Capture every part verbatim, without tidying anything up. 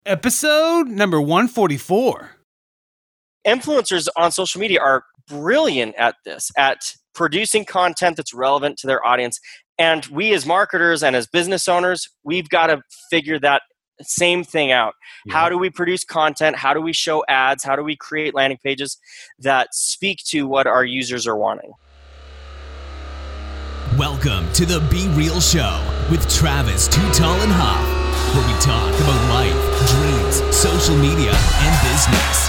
Episode number one forty-four. Influencers on social media are brilliant at this, at producing content that's relevant to their audience. And we as marketers and as business owners, we've got to figure that same thing out. Yeah. How do we produce content? How do we show ads? How do we create landing pages that speak to what our users are wanting? Welcome to the Be Real Show with Travis Too Tall and Huff, where we talk about life, dreams, social media, and business.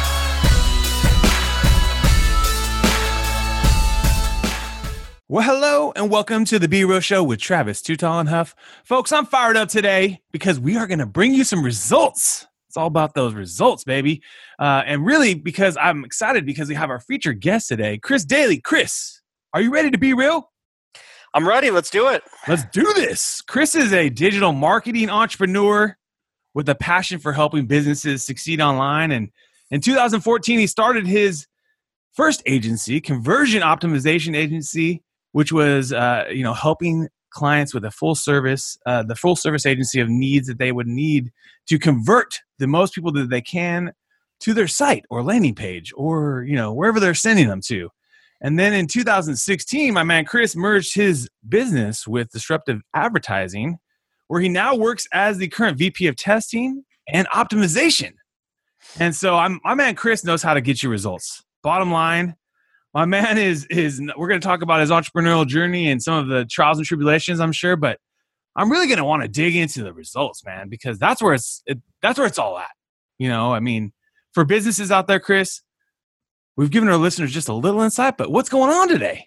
Well, hello and welcome to the Be Real Show with Travis Too Tall and Huff. Folks, I'm fired up today because we are going to bring you some results. It's all about those results, baby. Uh, and really because I'm excited because we have our featured guest today, Chris Daly. Chris, are you ready to be real? I'm ready. Let's do it. Let's do this. Chris is a digital marketing entrepreneur with a passion for helping businesses succeed online. And in two thousand fourteen, he started his first agency, Conversion Optimization Agency, which was uh, you know helping clients with a full service, uh, the full service agency of needs that they would need to convert the most people that they can to their site or landing page or you know wherever they're sending them to. And then in two thousand sixteen, my man Chris merged his business with Disruptive Advertising, where he now works as the current V P of testing and optimization. And so I'm, my man Chris knows how to get you results. Bottom line, my man is, is we're going to talk about his entrepreneurial journey and some of the trials and tribulations, I'm sure, but I'm really going to want to dig into the results, man, because that's where it's, it, that's where it's all at. You know, I mean, for businesses out there, Chris, we've given our listeners just a little insight, but what's going on today?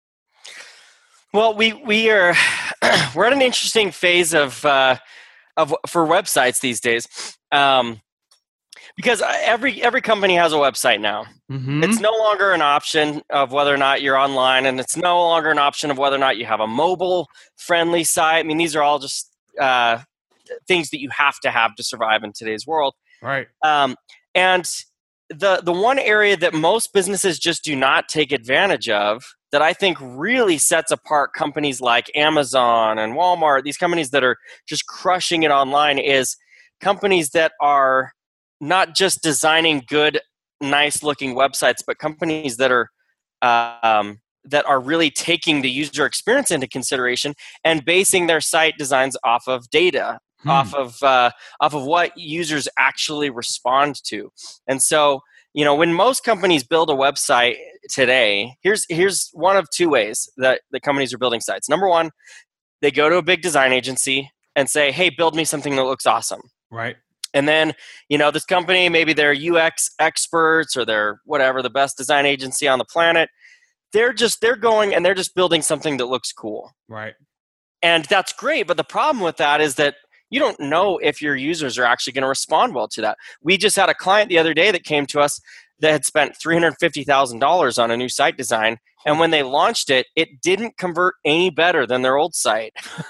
Well, we we are we're at an interesting phase of uh, of for websites these days, um, because every every company has a website now. Mm-hmm. It's no longer an option of whether or not you're online, and it's no longer an option of whether or not you have a mobile friendly site. I mean, these are all just uh, things that you have to have to survive in today's world, right? Um, and the the one area that most businesses just do not take advantage of, that I think really sets apart companies like Amazon and Walmart, these companies that are just crushing it online, is companies that are not just designing good, nice-looking websites, but companies that are um, that are really taking the user experience into consideration and basing their site designs off of data. Hmm. off of uh, off of what users actually respond to. And so, you know, when most companies build a website today, here's here's one of two ways that the companies are building sites. Number one, they go to a big design agency and say, hey, build me something that looks awesome. Right. And then, you know, this company, maybe they're U X experts or they're whatever, the best design agency on the planet. They're just, they're going and they're just building something that looks cool. Right. And that's great. But the problem with that is that you don't know if your users are actually going to respond well to that. We just had a client the other day that came to us that had spent three hundred fifty thousand dollars on a new site design. And when they launched it, it didn't convert any better than their old site.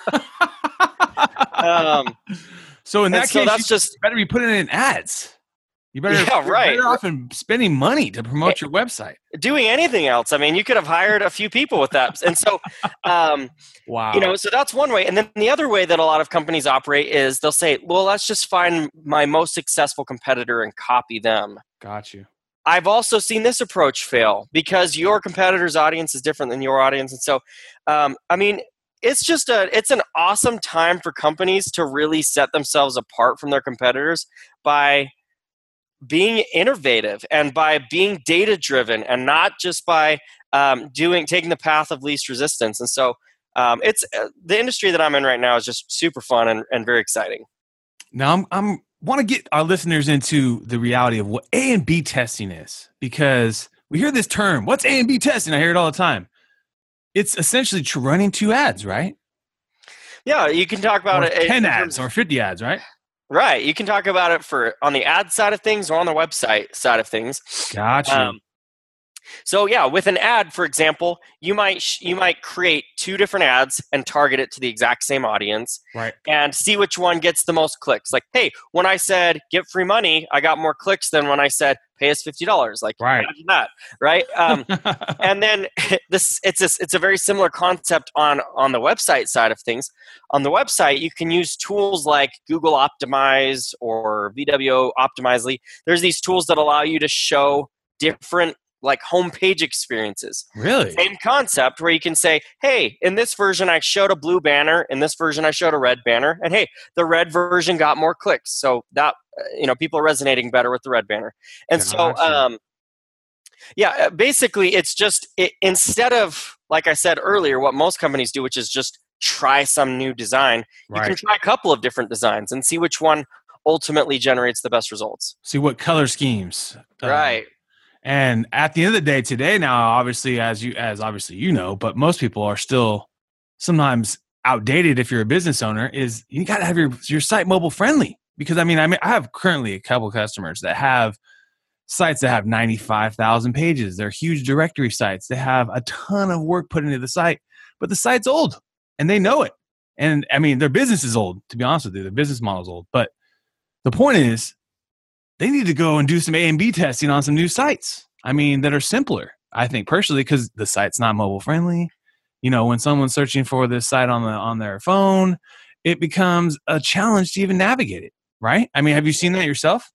um, so in that so case, that's you just better be putting it in ads. You better, yeah, you're right. better off in spending money to promote your website. Doing anything else. I mean, you could have hired a few people with that. And so, um, wow. You know, so that's one way. And then the other way that a lot of companies operate is they'll say, well, let's just find my most successful competitor and copy them. Got you. I've also seen this approach fail because your competitor's audience is different than your audience. And so, um, I mean, it's just a, it's an awesome time for companies to really set themselves apart from their competitors by being innovative and by being data driven and not just by um, doing taking the path of least resistance. And so um, it's uh, the industry that I'm in right now is just super fun and, and very exciting. Now I'm I'm want to get our listeners into the reality of what A and B testing is, because we hear this term, what's A and B testing? I hear it all the time. It's essentially running two ads, right? Yeah, you can talk about or it. ten ads or fifty ads, right? Right. You can talk about it for on the ad side of things or on the website side of things. Gotcha. Um, So yeah, with an ad, for example, you might sh- you might create two different ads and target it to the exact same audience, Right. and see which one gets the most clicks. Like, hey, when I said get free money, I got more clicks than when I said pay us fifty dollars. Like, Right. imagine that, right? Um, and then this it's a, it's a very similar concept on on the website side of things. On the website, you can use tools like Google Optimize or V W O Optimizely. There's these tools that allow you to show different like homepage experiences. Really? Same concept where you can say, hey, in this version I showed a blue banner, in this version I showed a red banner, and hey, the red version got more clicks. So that, you know, people are resonating better with the red banner. And Gotcha. so, um, yeah, basically it's just, it, instead of, like I said earlier, what most companies do, which is just try some new design, you Right. can try a couple of different designs and see which one ultimately generates the best results. See what color schemes. uh, Right. And at the end of the day, today now, obviously, as you as obviously you know, but most people are still sometimes outdated. If you're a business owner, is you got to have your your site mobile friendly. Because I mean, I mean, I have currently a couple customers that have sites that have ninety-five thousand pages. They're huge directory sites. They have a ton of work put into the site, but the site's old and they know it. And I mean, their business is old. To be honest with you, their business model is old. But the point is, they need to go and do some A and B testing on some new sites. I mean, that are simpler, I think personally, because the site's not mobile friendly. You know, when someone's searching for this site on the on their phone, it becomes a challenge to even navigate it, right? I mean, have you seen that yourself?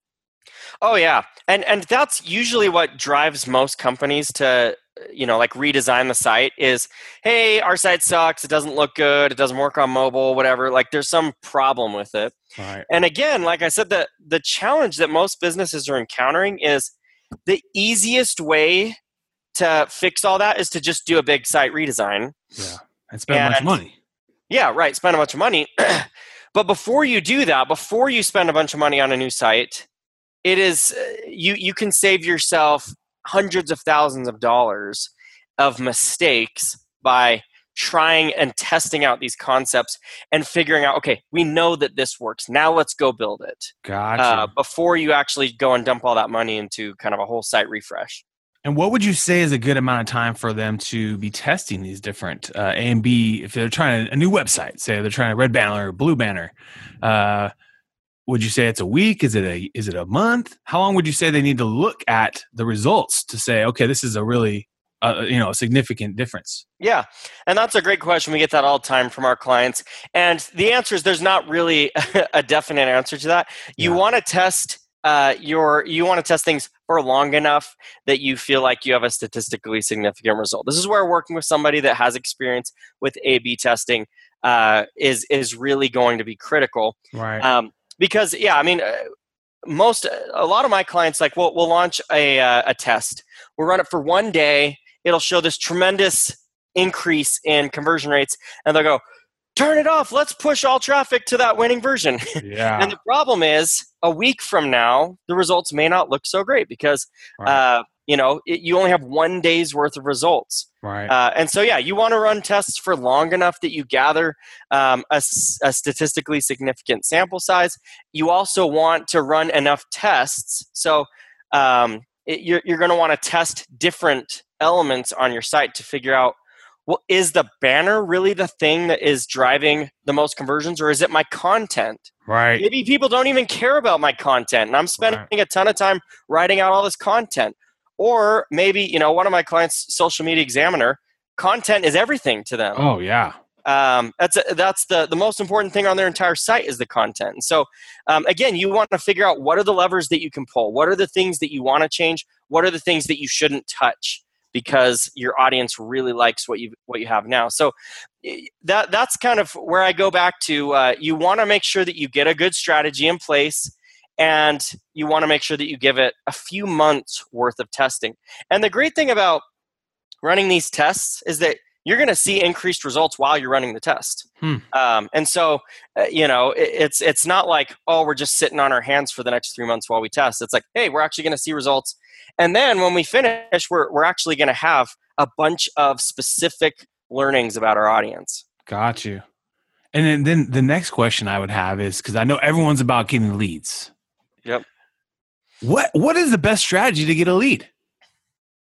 Oh yeah. And and that's usually what drives most companies to, you know, like redesign the site is, hey, our site sucks, it doesn't look good, it doesn't work on mobile, whatever. Like there's some problem with it. Right. And again, like I said, the the challenge that most businesses are encountering is the easiest way to fix all that is to just do a big site redesign. Yeah. And spend a bunch of And- money. Yeah, right. Spend a bunch of money. But before you do that, before you spend a bunch of money on a new site, it is uh, you you can save yourself hundreds of thousands of dollars of mistakes by trying and testing out these concepts and figuring out, okay, we know that this works. Now let's go build it. Gotcha. Uh, before you actually go and dump all that money into kind of a whole site refresh. And what would you say is a good amount of time for them to be testing these different uh, A and B? If they're trying a new website, say they're trying a red banner or blue banner, uh, would you say it's a week? Is it a is it a month? How long would you say they need to look at the results to say, okay, this is a really uh, you know a significant difference? Yeah, and that's a great question. We get that all the time from our clients. And the answer is there's not really a definite answer to that. You Yeah. want to test uh, your you want to test things for long enough that you feel like you have a statistically significant result. This is where working with somebody that has experience with A B testing uh, is is really going to be critical. Right. Um, because yeah, I mean, uh, most a lot of my clients like we'll we'll launch a uh, a test. We'll run it for one day. It'll show this tremendous increase in conversion rates, and they'll go, "Turn it off. Let's push all traffic to that winning version." Yeah. And the problem is, a week from now, the results may not look so great because Right. uh, you know it, you only have one day's worth of results. Right. Uh, and so, yeah, you want to run tests for long enough that you gather um, a, s- a statistically significant sample size. You also want to run enough tests. So um, it, you're, you're going to want to test different elements on your site to figure out, well, is the banner really the thing that is driving the most conversions, or is it my content? Right. Maybe people don't even care about my content, and I'm spending Right. a ton of time writing out all this content. Or maybe, you know, one of my clients, Social Media Examiner, content is everything to them. Oh yeah. Um, that's a, that's the, the most important thing on their entire site is the content. And so, um, again, you want to figure out what are the levers that you can pull? What are the things that you want to change? What are the things that you shouldn't touch because your audience really likes what you what you have now? So eh, that that's kind of where I go back to. Uh, you want to make sure that you get a good strategy in place, and you want to make sure that you give it a few months worth of testing. And the great thing about running these tests is that you're going to see increased results while you're running the test. Hmm. Um, and so, uh, you know, it, it's it's not like, oh, we're just sitting on our hands for the next three months while we test. It's like, hey, we're actually going to see results. And then when we finish, we're we're actually going to have a bunch of specific learnings about our audience. Got you. And then, then the next question I would have is, because I know everyone's about getting leads. Yep. What What is the best strategy to get a lead?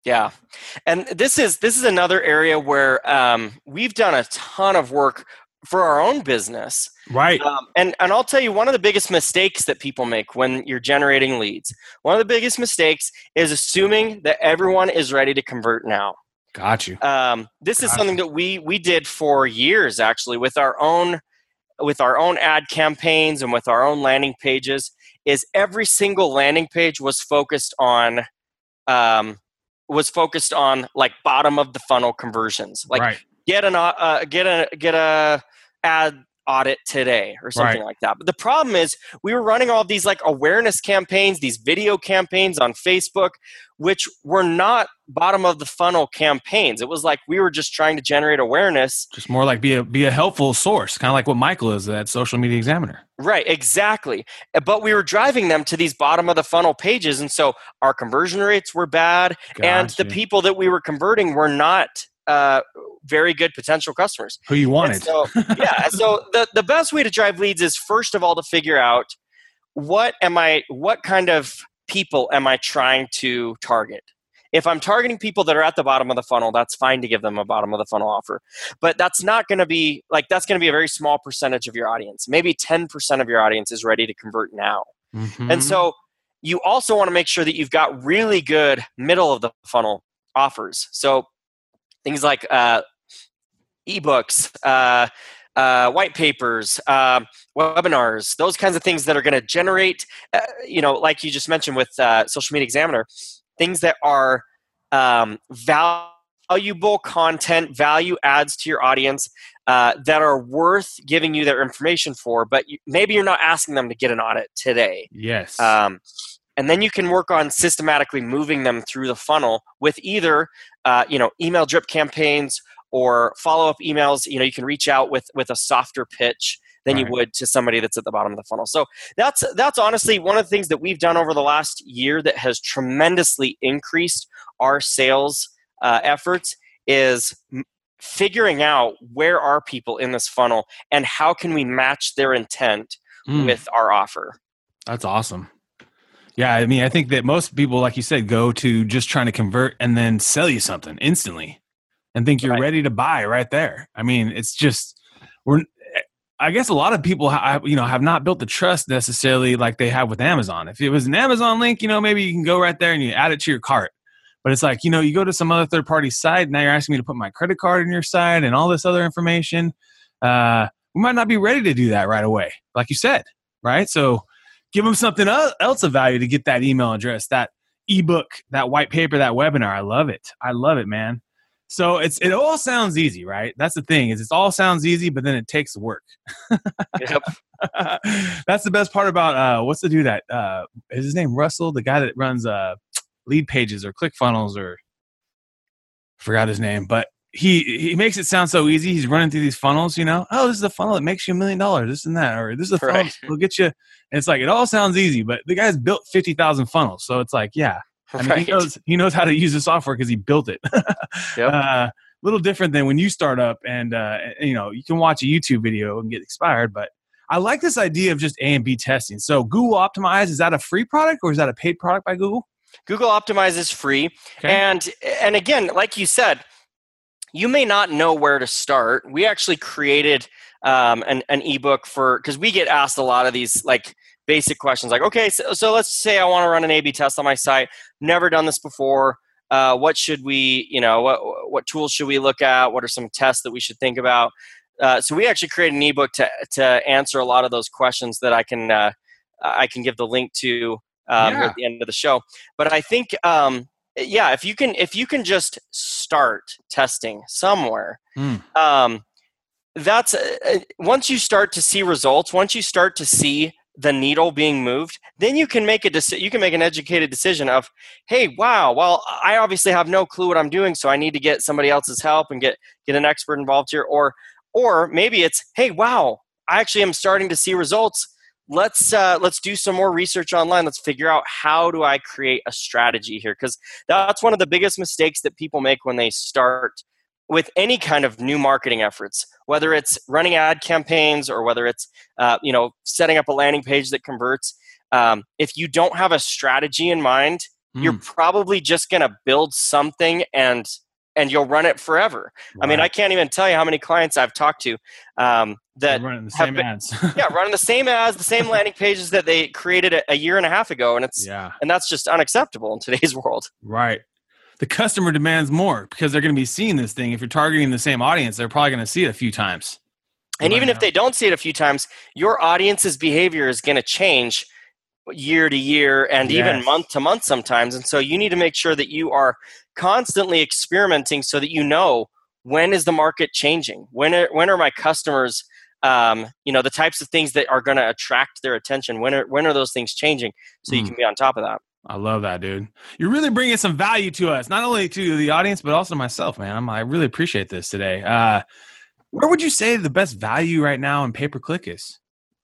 Yeah. And this is this is another area where um, we've done a ton of work for our own business. Right. Um, and, and I'll tell you, one of the biggest mistakes that people make when you're generating leads, one of the biggest mistakes is assuming that everyone is ready to convert now. Got you. Um, this Got is something you. that we we did for years, actually, with our own with our own ad campaigns and with our own landing pages. Is every single landing page was focused on um, was focused on like bottom of the funnel conversions, like right. get an uh, get a get a ad audit today or something Right. like that. But the problem is we were running all of these like awareness campaigns, these video campaigns on Facebook, which were not bottom of the funnel campaigns. It was like we were just trying to generate awareness. Just more like be a be a helpful source, kind of like what Michael is at Social Media Examiner. Right, exactly. But we were driving them to these bottom of the funnel pages, and so our conversion rates were bad, Got and the you. people that we were converting were not uh, very good potential customers. Who you wanted. And so, yeah. and So the, the best way to drive leads is first of all to figure out what am I, what kind of people am I trying to target? If I'm targeting people that are at the bottom of the funnel, that's fine to give them a bottom of the funnel offer. But that's not going to be like, that's going to be a very small percentage of your audience. Maybe ten percent of your audience is ready to convert now. Mhm. And so you also want to make sure that you've got really good middle of the funnel offers. So things like uh, ebooks, uh, uh, white papers, uh, webinars, those kinds of things that are going to generate, uh, you know, like you just mentioned with uh, Social Media Examiner, things that are um, valuable content, value adds to your audience uh, that are worth giving you their information for, but you, maybe you're not asking them to get an audit today. Yes. Um, and then you can work on systematically moving them through the funnel with either, uh, you know, email drip campaigns or follow-up emails. You know, you can reach out with with a softer pitch than Right. you would to somebody that's at the bottom of the funnel. So that's that's honestly one of the things that we've done over the last year that has tremendously increased our sales uh, efforts is m- figuring out where are people in this funnel and how can we match their intent Mm. with our offer. That's awesome. Yeah, I mean, I think that most people, like you said, go to just trying to convert and then sell you something instantly and think you're Right. ready to buy right there. I mean, it's just, we're, I guess a lot of people, ha- you know, have not built the trust necessarily like they have with Amazon. If it was an Amazon link, you know, maybe you can go right there and you add it to your cart. But it's like, you know, you go to some other third party site, now you're asking me to put my credit card in your site and all this other information. Uh, we might not be ready to do that right away, like you said, right? So give them something else of value to get that email address, that ebook, that white paper, that webinar. I love it. I love it, man. So it's it all sounds easy, right? That's the thing is it all sounds easy, but then it takes work. Yep. That's the best part about uh, what's the dude that uh, is his name Russell, the guy that runs uh, Lead Pages or ClickFunnels or forgot his name, but he he makes it sound so easy. He's running through these funnels, you know. Oh, this is a funnel that makes you a million dollars, this and that, or this is a funnel Right. that'll get you. And it's like it all sounds easy, but the guy's built fifty thousand funnels, so it's like, yeah, I mean, Right. he knows he knows how to use the software because he built it. Yep. uh, little different than when you start up, and uh, you know you can watch a YouTube video and get expired. But I like this idea of just A and B testing. So Google Optimize, is that a free product or is that a paid product by Google? Google Optimize is free. Okay. And and again, like you said, you may not know where to start. We actually created um, an, an ebook for, because we get asked a lot of these like basic questions like, okay, so, so let's say I want to run an A B test on my site. Never done this before. Uh, what should we, you know, what, what tools should we look at? What are some tests that we should think about? Uh, so we actually created an ebook to to answer a lot of those questions that I can uh, I can give the link to um, Yeah. at the end of the show. But I think, um, yeah, if you can if you can just start testing somewhere, Mm. um, that's uh, once you start to see results, once you start to see the needle being moved, then you can make a deci- you can make an educated decision of, hey, wow, well, I obviously have no clue what I'm doing, so I need to get somebody else's help and get get an expert involved here. Or or maybe it's, hey, wow, I actually am starting to see results. Let's uh, let's do some more research online. Let's figure out how do I create a strategy here, because that's one of the biggest mistakes that people make when they start with any kind of new marketing efforts, whether it's running ad campaigns or whether it's uh, you know setting up a landing page that converts. Um, if you don't have a strategy in mind, Mm. you're probably just going to build something and and you'll run it forever. Right. I mean, I can't even tell you how many clients I've talked to um, that They're running the have same been, ads. yeah, running the same ads, the same landing pages that they created a, a year and a half ago, and it's Yeah. and that's just unacceptable in today's world. Right. The customer demands more because they're going to be seeing this thing. If you're targeting the same audience, they're probably going to see it a few times. And Right even now. if they don't see it a few times, your audience's behavior is going to change year to year and Yes. even month to month sometimes. And so you need to make sure that you are constantly experimenting so that you know when is the market changing? When are, when are my customers, um, you know, the types of things that are going to attract their attention? When are, when are those things changing? So you Mm. can be on top of that. I love that, dude. You're really bringing some value to us, not only to the audience, but also myself, man. I'm, I really appreciate this today. Uh, where would you say the best value right now in pay-per-click is?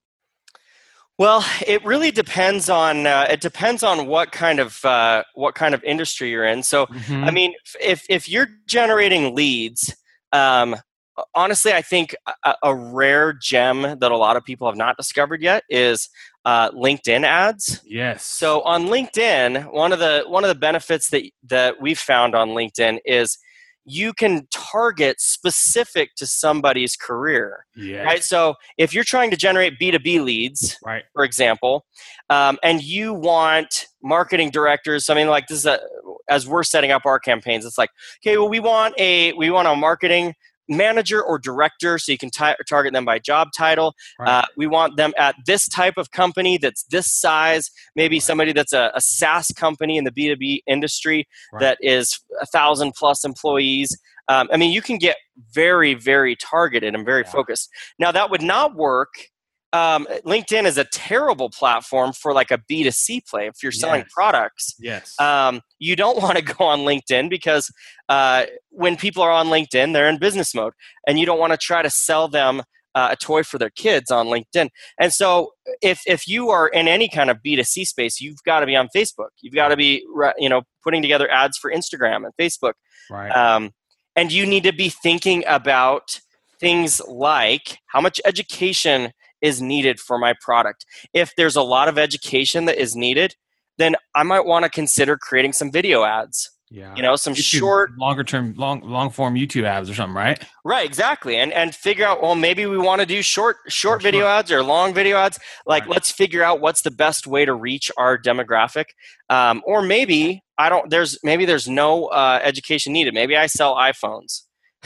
Well, it really depends on uh, it depends on what kind of uh, what kind of industry you're in. So, Mhm. I mean, if if you're generating leads, um, honestly, I think a, a rare gem that a lot of people have not discovered yet is uh, LinkedIn ads. Yes. So on LinkedIn, one of the one of the benefits that that we've found on LinkedIn is you can target specific to somebody's career. yes. Right. So if you're trying to generate B two B leads, Right. for example, um, and you want marketing directors, I mean, like this is a, as we're setting up our campaigns, it's like, okay, well, we want a we want a marketing manager or director, so you can t- target them by job title. Right. Uh, we want them at this type of company that's this size, maybe Right. somebody that's a, a SaaS company in the B two B industry Right. that is a thousand plus employees. Um, I mean, you can get very, very targeted and very Yeah. focused. Now, that would not work. Um, LinkedIn is a terrible platform for like a B two C play. If you're selling Yes. products, Yes. um, you don't want to go on LinkedIn because uh, when people are on LinkedIn, they're in business mode, and you don't want to try to sell them uh, a toy for their kids on LinkedIn. And so, if if you are in any kind of B two C space, you've got to be on Facebook. You've got to be, you know, putting together ads for Instagram and Facebook. right. Um, and you need to be thinking about things like how much education is needed for my product. If there's a lot of education that is needed, then I might want to consider creating some video ads. yeah. You know, some YouTube, short, longer term, long, long form YouTube ads or something, right? right? Exactly, and and figure out. Well, maybe we want to do short, short Or video short. ads or long video ads. Like, Right. let's figure out what's the best way to reach our demographic. Um, or maybe I don't. There's maybe there's no uh, education needed. Maybe I sell iPhones.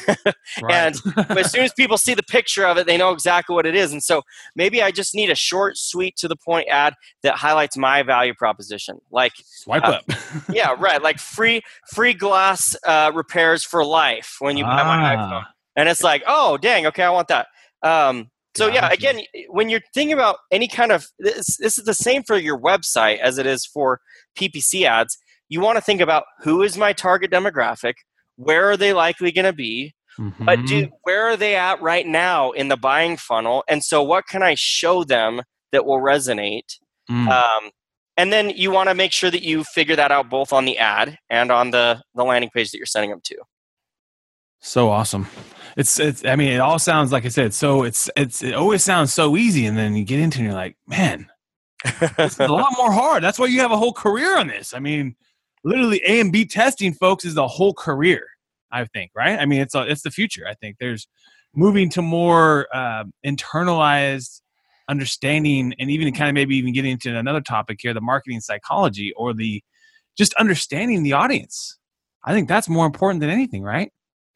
Right. And as soon as people see the picture of it, they know exactly what it is. And so maybe I just need a short, sweet, to the point ad that highlights my value proposition. Like, Swipe uh, up. yeah, right. Like free, free glass uh, repairs for life when you buy my iPhone. Ah, And it's like, oh, dang, okay, I want that. Um, so yeah, Gotcha. again, when you're thinking about any kind of this, this is the same for your website as it is for P P C ads. You want to think about who is my target demographic, where are they likely going to be, but mhm. do where are they at right now in the buying funnel, and so what can I show them that will resonate? Mm. Um, and then you want to make sure that you figure that out both on the ad and on the the landing page that you're sending them to. So awesome. It's it's I mean, it all sounds like I said, so it's it's it always sounds so easy, and then you get into it and you're like, man, this is a lot more hard. That's why you have a whole career on this. I mean, literally A and B testing, folks, is the whole career, I think, right? I mean, it's a, it's the future. I think there's moving to more uh, internalized understanding, and even kind of maybe even getting into another topic here, the marketing psychology, or the just understanding the audience. I think that's more important than anything, right?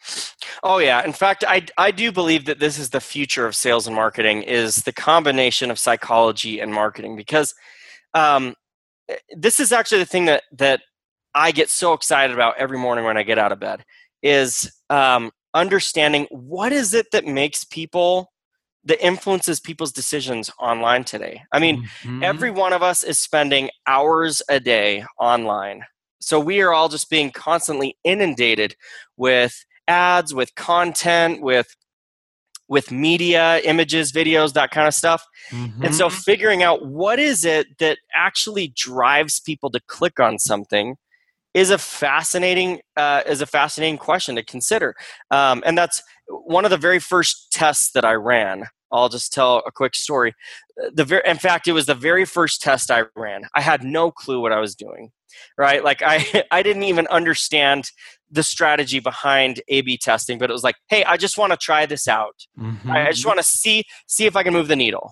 Oh yeah. In fact, I I do believe that this is the future of sales and marketing, is the combination of psychology and marketing, because um, this is actually the thing that that I get so excited about every morning when I get out of bed, is um, understanding what is it that makes people, that influences people's decisions online today. I mean, Mhm. every one of us is spending hours a day online. So we are all just being constantly inundated with ads, with content, with with media, images, videos, that kind of stuff. Mhm. And so figuring out what is it that actually drives people to click on something is a fascinating uh, is a fascinating question to consider, um, and that's one of the very first tests that I ran. I'll just tell a quick story. The ver- in fact, it was the very first test I ran. I had no clue what I was doing, right? Like I I didn't even understand the strategy behind A B testing, but it was like, hey, I just want to try this out. Mm-hmm. I, I just want to see see if I can move the needle.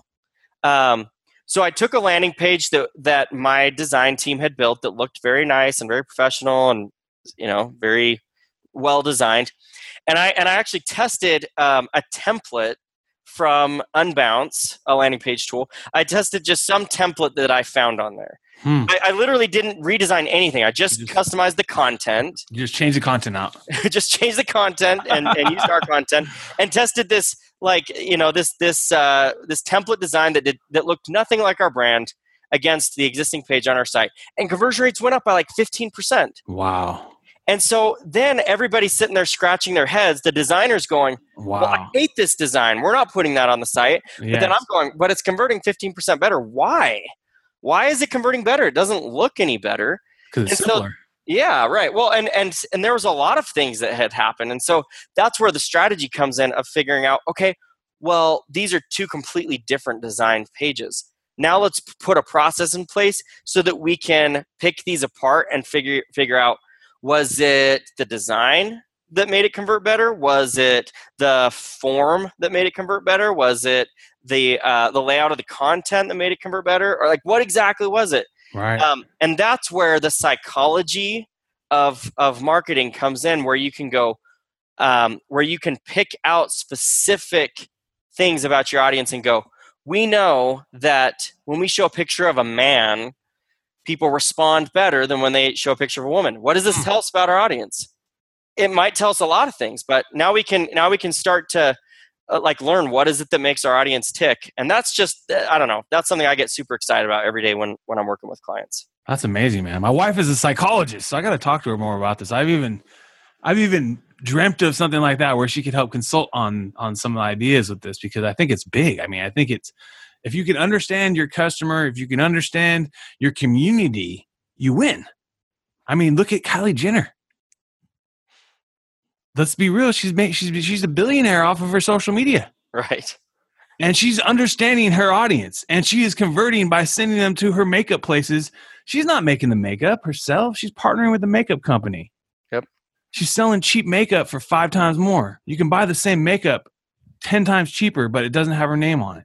Um, So I took a landing page that that my design team had built that looked very nice and very professional and, you know, very well designed, and I and I actually tested um, a template from Unbounce, a landing page tool. I tested just some template that I found on there. Hmm. I, I literally didn't redesign anything. I just, just customized the content. You just changed the content out. just changed the content and, and used our content and tested this. Like, you know, this this uh, this template design that did that looked nothing like our brand against the existing page on our site, and conversion rates went up by like fifteen percent. Wow! And so then everybody's sitting there scratching their heads. The designer's going, "Wow, well, I hate this design. We're not putting that on the site." Yes. But then I'm going, "But it's converting fifteen percent better. Why? Why is it converting better? It doesn't look any better." Because it's similar. So, yeah, right. Well, and, and and there was a lot of things that had happened. And so that's where the strategy comes in of figuring out, okay, well, these are two completely different design pages. Now let's put a process in place so that we can pick these apart and figure figure out, was it the design that made it convert better? Was it the form that made it convert better? Was it the uh, the layout of the content that made it convert better? Or like, what exactly was it? Right. Um, and that's where the psychology of of marketing comes in, where you can go, um, where you can pick out specific things about your audience and go, we know that when we show a picture of a man, people respond better than when they show a picture of a woman. What does this tell us about our audience? It might tell us a lot of things, but now we can now we can start to uh, like learn what is it that makes our audience tick. And that's just, I don't know, that's something I get super excited about every day when, when I'm working with clients. That's amazing, man. My wife is a psychologist, so I got to talk to her more about this. I've even, I've even dreamt of something like that where she could help consult on, on some ideas with this, because I think it's big. I mean, I think it's, if you can understand your customer, if you can understand your community, you win. I mean, look at Kylie Jenner. Let's be real. She's made, she's she's a billionaire off of her social media. Right. And she's understanding her audience, and she is converting by sending them to her makeup places. She's not making the makeup herself. She's partnering with the makeup company. Yep. She's selling cheap makeup for five times more. You can buy the same makeup ten times cheaper, but it doesn't have her name on it.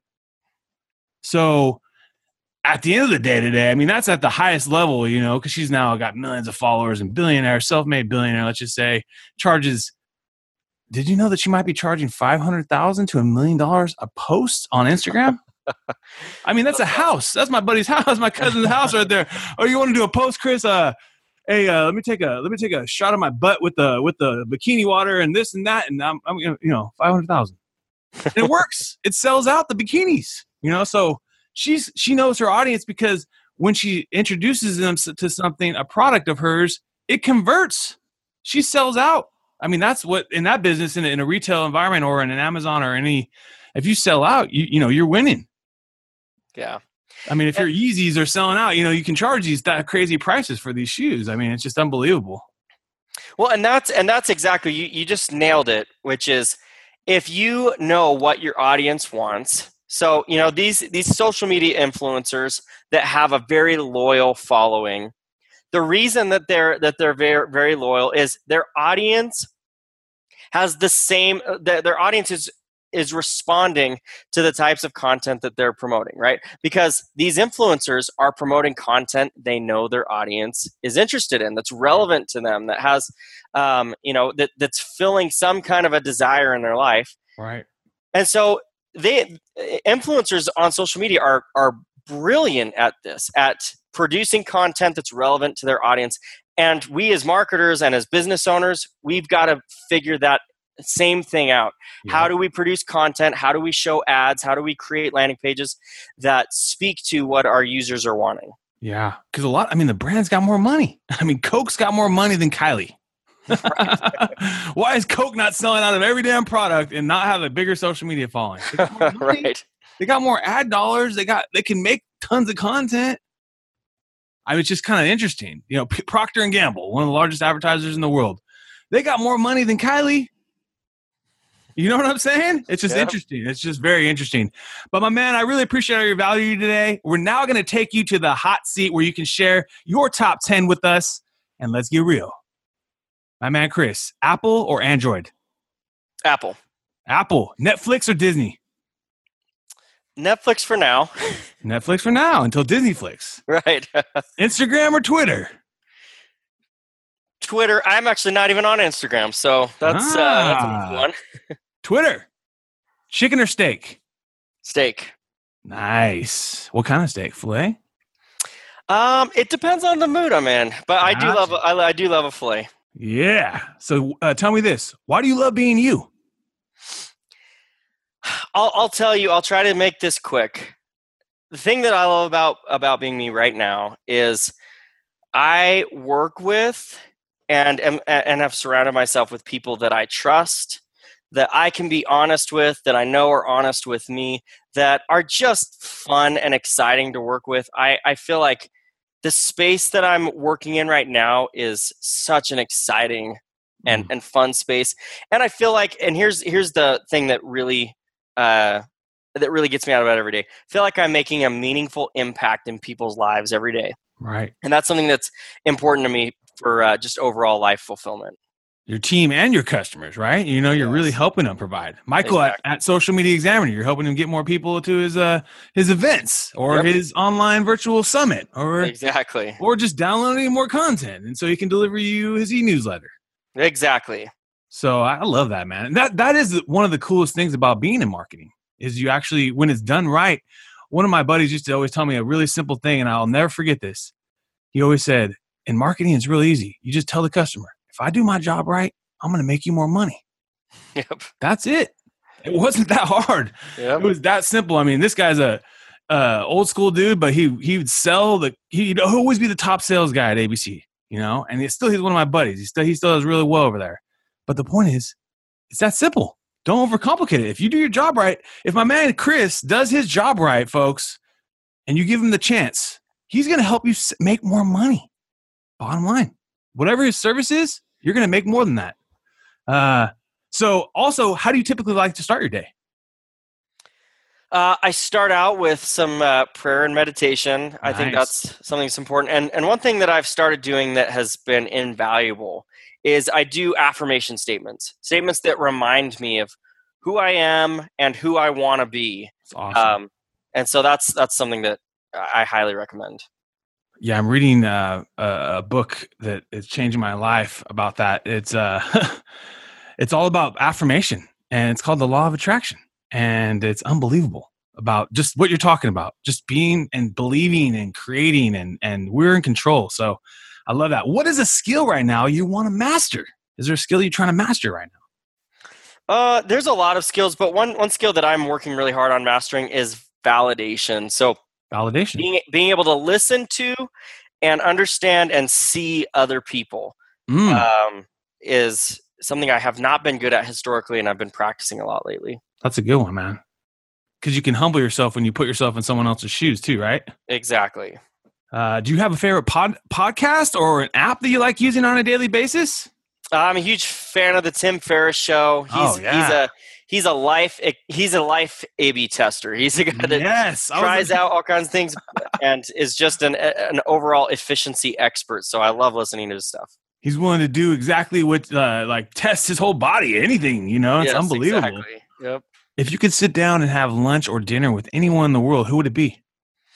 So at the end of the day today, I mean, that's at the highest level, you know, because she's now got millions of followers and billionaire, self-made billionaire, let's just say, charges. Did you know that she might be charging five hundred thousand dollars to a million dollars a post on Instagram? I mean, that's a house. That's my buddy's house, my cousin's house right there. Oh, you want to do a post, Chris? Uh, hey, uh, let me take a let me take a shot of my butt with the with the bikini water and this and that, and I'm, I'm you know, five hundred thousand. And it works. It sells out the bikinis, you know. So she's she knows her audience, because when she introduces them to something, a product of hers, it converts. She sells out. I mean, that's what in that business, in a, in a retail environment or in an Amazon or any, if you sell out, you you know, you're winning. Yeah. I mean, if your Yeezys are selling out, you know, you can charge these that crazy prices for these shoes. I mean, it's just unbelievable. Well, and that's and that's exactly, you you just nailed it, which is, if you know what your audience wants. So, you know, these these social media influencers that have a very loyal following, the reason that they're that they're very very loyal is their audience has the same their, their audience is is responding to the types of content that they're promoting, right? Because these influencers are promoting content they know their audience is interested in, that's relevant to them, that has um, you know, that that's filling some kind of a desire in their life. Right. And so they influencers on social media are are brilliant at this, at producing content that's relevant to their audience. And we as marketers and as business owners, we've got to figure that same thing out. Yeah. How do we produce content? How do we show ads? How do we create landing pages that speak to what our users are wanting? Yeah. Because a lot, I mean, the brand's got more money. I mean, Coke's got more money than Kylie. Why is Coke not selling out of every damn product and not have a bigger social media following? They got more money. Right. They got more ad dollars. They got, they can make tons of content. I mean, it's just kind of interesting. You know, P- Procter and Gamble, one of the largest advertisers in the world, they got more money than Kylie. You know what I'm saying? It's just Yep. interesting. It's just very interesting. But my man, I really appreciate all your value today. We're now going to take you to the hot seat where you can share your top ten with us. And let's get real. My man, Chris, Apple or Android? Apple. Apple. Netflix or Disney? Netflix for now. Netflix for now until Disney Flix. Right. Instagram or Twitter? Twitter. I'm actually not even on Instagram, so that's, Ah. uh, that's an easy one. Twitter. Chicken or steak? Steak. Nice. What kind of steak? Filet? Um, it depends on the mood I'm in, but I do Gotcha. love a, I, I do love a filet. Yeah. So uh, tell me this. Why do you love being you? I'll I'll tell you. I'll try to make this quick. The thing that I love about about being me right now is I work with and am, and have surrounded myself with people that I trust, that I can be honest with, that I know are honest with me, that are just fun and exciting to work with. I, I feel like the space that I'm working in right now is such an exciting and, and fun space. And I feel like, and here's here's the thing that really uh, that really gets me out of bed every day. I feel like I'm making a meaningful impact in people's lives every day. Right. And that's something that's important to me for uh, just overall life fulfillment. Your team and your customers, right? You know, you're Yes. really helping them provide. Michael Exactly. at, at Social Media Examiner, you're helping him get more people to his uh his events or Yep. his online virtual summit or Exactly. or just downloading more content, and so he can deliver you his e-newsletter. Exactly. So I love that, man. And that that is one of the coolest things about being in marketing is you actually, when it's done right. One of my buddies used to always tell me a really simple thing, and I'll never forget this. He always said, in marketing, it's real easy. You just tell the customer, if I do my job right, I'm going to make you more money. Yep. That's it. It wasn't that hard. Yep. It was that simple. I mean, this guy's a uh, old school dude, but he he would sell the. He'd always be the top sales guy at A B C, you know. And he's still he's one of my buddies. He still he still does really well over there. But the point is, it's that simple. Don't overcomplicate it. If you do your job right, if my man Chris does his job right, folks, and you give him the chance, he's going to help you s- make more money. Bottom line, whatever his service is, you're going to make more than that. Uh, so also, how do you typically like to start your day? Uh, I start out with some uh, prayer and meditation. I think Nice. that's something that's important. And and one thing that I've started doing that has been invaluable is I do affirmation statements, statements that remind me of who I am and who I want to be. It's awesome. Um, and so that's that's something that I highly recommend. Yeah, I'm reading uh, a, a book that is changing my life about that. It's uh, it's all about affirmation, and it's called The Law of Attraction, and it's unbelievable about just what you're talking about, just being and believing and creating, and and we're in control. So I love that. What is a skill right now you want to master? Is there a skill you're trying to master right now? Uh, there's a lot of skills, but one one skill that I'm working really hard on mastering is validation. So Validation. being being able to listen to and understand and see other people Mm. um, is something I have not been good at historically, and I've been practicing a lot lately. That's a good one, man. Because you can humble yourself when you put yourself in someone else's shoes too, right? Exactly. Uh, do you have a favorite pod- podcast or an app that you like using on a daily basis? I'm a huge fan of the Tim Ferriss show. He's Oh, yeah. he's a he's a life he's a life A B tester. He's a guy that Yes. I was- tries out all kinds of things and is just an an overall efficiency expert. So I love listening to his stuff. He's willing to do exactly what, uh, like, test his whole body, anything, you know? It's Yes, unbelievable. Exactly. Yep. If you could sit down and have lunch or dinner with anyone in the world, who would it be?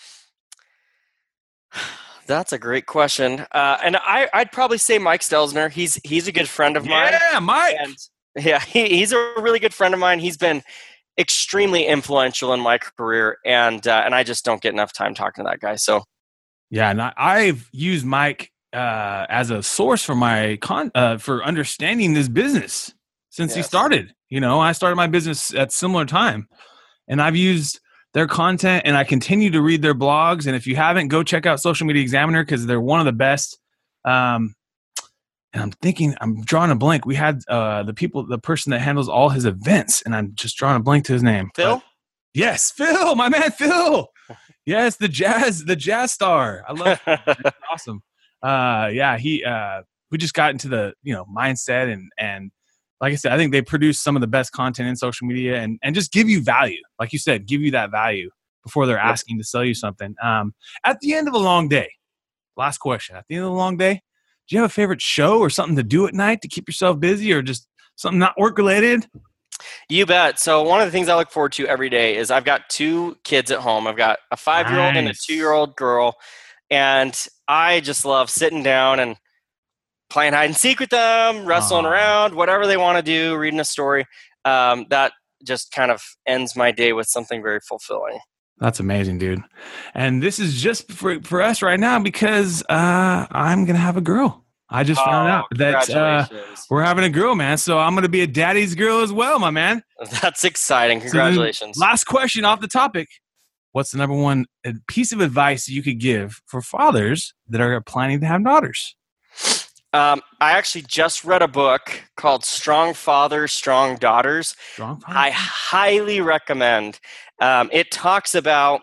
That's a great question. Uh, and I, I'd probably say Mike Stelzner. He's he's a good friend of mine. Yeah, Mike. And yeah, he, he's a really good friend of mine. He's been extremely influential in my career, and uh, and I just don't get enough time talking to that guy. So Yeah, and I, I've used Mike uh, as a source for my con uh, for understanding this business since he Yes. started. You know, I started my business at similar time, and I've used their content, and I continue to read their blogs. And if you haven't, go check out Social Media Examiner because they're one of the best. Um, and I'm thinking, I'm drawing a blank. We had uh, the people, the person that handles all his events, and I'm just drawing a blank to his name. Phil, But- yes, Phil, my man, Phil. Yes, the jazz, the jazz star. I love it. Awesome. Uh, yeah, he. Uh, we just got into the you know mindset and and like I said, I think they produce some of the best content in social media and and just give you value. Like you said, give you that value before they're asking to sell you something. Um, at the end of a long day, last question. At the end of a long day, do you have a favorite show or something to do at night to keep yourself busy, or just something not work related? You bet. So one of the things I look forward to every day is I've got two kids at home. I've got a five-year-old nice. and a two-year-old girl, and I just love sitting down and playing hide and seek with them, wrestling Aww. around, whatever they want to do, reading a story. Um, that just kind of ends my day with something very fulfilling. That's amazing, dude. And this is just for, for us right now because uh, I'm going to have a girl. I just oh, found out that uh, we're having a girl, man. So I'm going to be a daddy's girl as well, my man. That's exciting. Congratulations. So last question off the topic. What's the number one piece of advice you could give for fathers that are planning to have daughters? Um, I actually just read a book called Strong Fathers, Strong Daughters. Strong Fathers? I highly recommend. Um, it talks about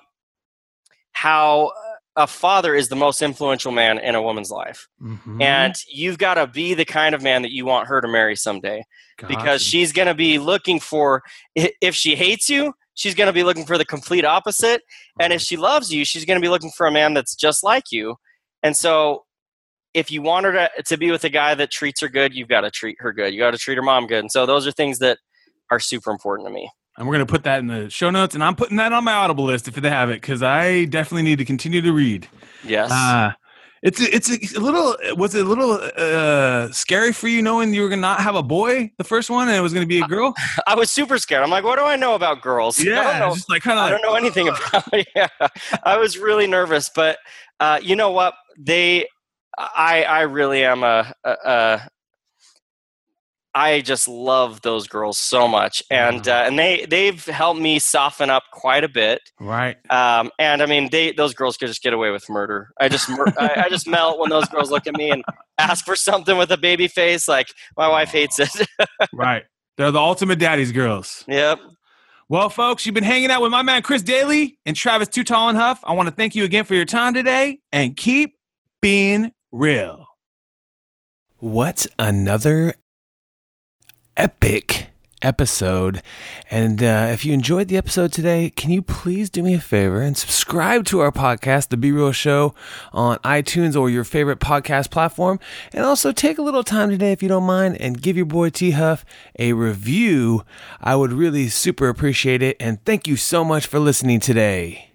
how a father is the most influential man in a woman's life. Mm-hmm. And you've got to be the kind of man that you want her to marry someday. Gotcha. Because she's going to be looking for, if she hates you, she's going to be looking for the complete opposite. And if she loves you, she's going to be looking for a man that's just like you. And so if you want her to, to be with a guy that treats her good, you've got to treat her good. You got to treat her mom good. And so those are things that are super important to me. And we're going to put that in the show notes, and I'm putting that on my Audible list if they have it, because I definitely need to continue to read. Yes. Uh, it's a, it's a little, was it a little uh, scary for you knowing you were going to not have a boy, the first one, and it was going to be a girl? I, I was super scared. I'm like, what do I know about girls? Yeah, I don't know, just like kind of I like, don't know anything about it. Yeah. I was really nervous, but uh, you know what? They, I, I really am a, a, a I just love those girls so much, and uh, and they they've helped me soften up quite a bit. Right. Um, and I mean, they those girls could just get away with murder. I just mur- I, I just melt when those girls look at me and ask for something with a baby face. Like my wife hates it. Right. They're the ultimate daddy's girls. Yep. Well, folks, you've been hanging out with my man Chris Daly and Travis Too Tall and Huff. I want to thank you again for your time today, and keep being real. What another epic episode. And uh, if you enjoyed the episode today, can you please do me a favor and subscribe to our podcast, The Be Real Show, on iTunes or your favorite podcast platform. And also take a little time today, if you don't mind, and give your boy T Huff a review. I would really super appreciate it. And thank you so much for listening today.